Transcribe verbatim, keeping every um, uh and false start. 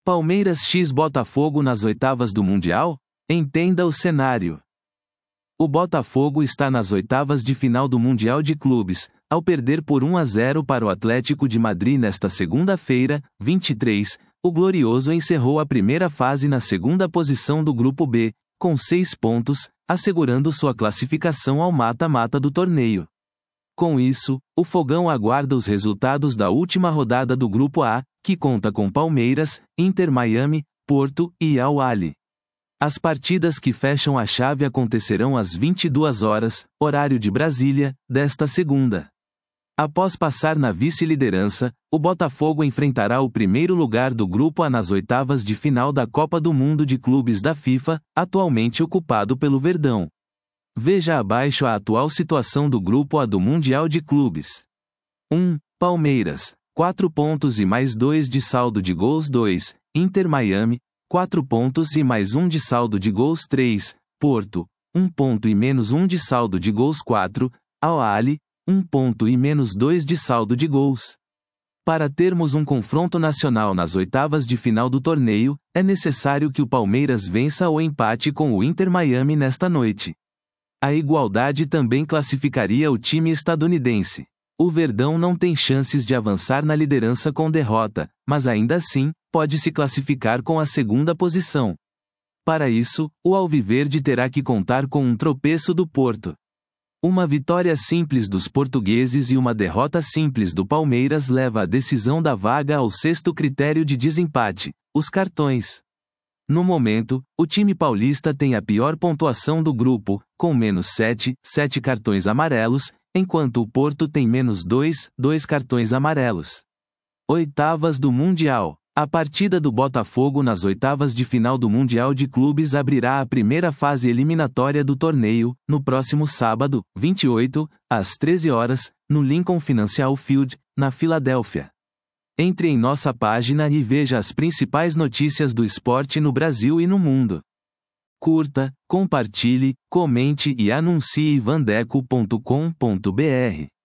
Palmeiras x Botafogo nas oitavas do Mundial? Entenda o cenário. O Botafogo está nas oitavas de final do Mundial de Clubes, ao perder por um a zero para o Atlético de Madrid nesta segunda-feira, vinte e três, o Glorioso encerrou a primeira fase na segunda posição do Grupo B, com seis pontos, assegurando sua classificação ao mata-mata do torneio. Com isso, o Fogão aguarda os resultados da última rodada do Grupo A, que conta com Palmeiras, Inter Miami, Porto e Al Ahly. As partidas que fecham a chave acontecerão às vinte e duas horas, horário de Brasília, desta segunda. Após passar na vice-liderança, o Botafogo enfrentará o primeiro lugar do Grupo A nas oitavas de final da Copa do Mundo de Clubes da FIFA, atualmente ocupado pelo Verdão. Veja abaixo a atual situação do Grupo A do Mundial de Clubes. um. Palmeiras, quatro pontos e mais dois de saldo de gols. dois. Inter Miami, quatro pontos e mais um de saldo de gols. três. Porto, um ponto e menos um de saldo de gols. quatro. Al Ahly, um ponto e menos dois de saldo de gols. Para termos um confronto nacional nas oitavas de final do torneio, é necessário que o Palmeiras vença ou empate com o Inter Miami nesta noite. A igualdade também classificaria o time estadunidense. O Verdão não tem chances de avançar na liderança com derrota, mas ainda assim, pode se classificar com a segunda posição. Para isso, o Alviverde terá que contar com um tropeço do Porto. Uma vitória simples dos portugueses e uma derrota simples do Palmeiras leva a decisão da vaga ao sexto critério de desempate, os cartões. No momento, o time paulista tem a pior pontuação do grupo, com menos sete, sete cartões amarelos, enquanto o Porto tem menos dois, dois cartões amarelos. Oitavas do Mundial. A partida do Botafogo nas oitavas de final do Mundial de Clubes abrirá a primeira fase eliminatória do torneio, no próximo sábado, vinte e oito, às treze horas, no Lincoln Financial Field, na Filadélfia. Entre em nossa página e veja as principais notícias do esporte no Brasil e no mundo. Curta, compartilhe, comente e anuncie vandeco ponto com ponto br.